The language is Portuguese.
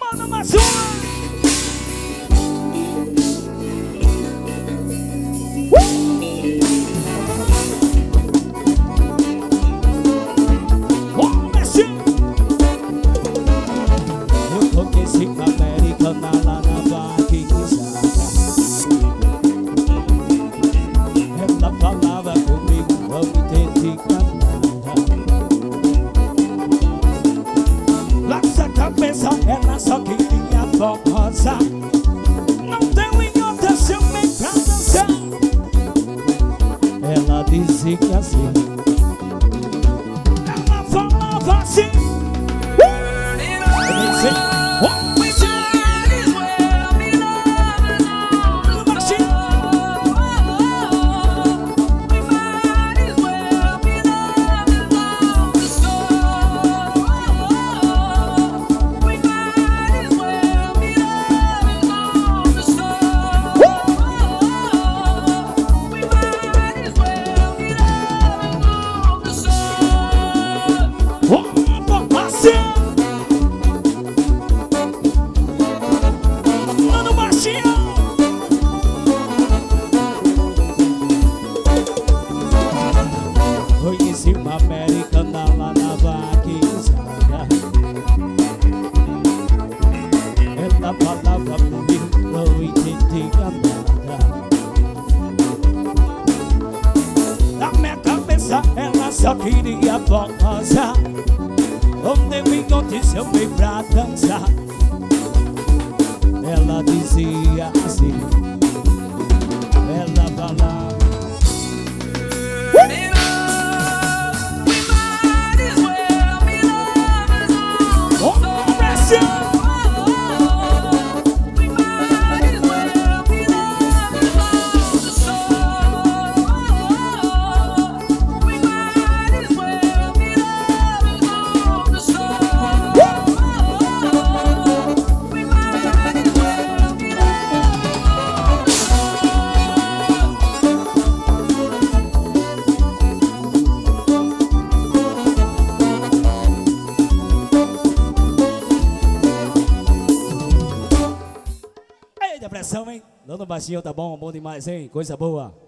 Manda mais uma. Eu conheci a americana lá na vaquejada. Ela falava comigo, não entendi nada. Lá na cabeça ela só queria forrosar. Não deu em outra, chamei pra dançar. Ela dizia que assim, ela falava assim. Conheci uma americana lá na vaquejada. Ela falava comigo, não entendia nada. Na minha cabeça ela só queria forrosar. Onde me notícia eu vim pra dançar. Ela dizia assim, ela falava. Depressão, hein? Dando baixinho, tá bom? Bom demais, hein? Coisa boa.